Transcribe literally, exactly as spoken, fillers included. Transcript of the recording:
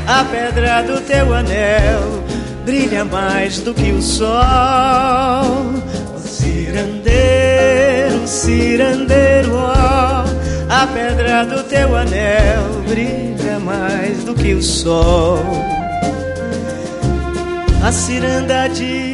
A pedra do teu anel brilha mais do que o sol. O cirandeiro, cirandeiro, ó, a pedra do teu anel brilha mais do que o sol. A ciranda diz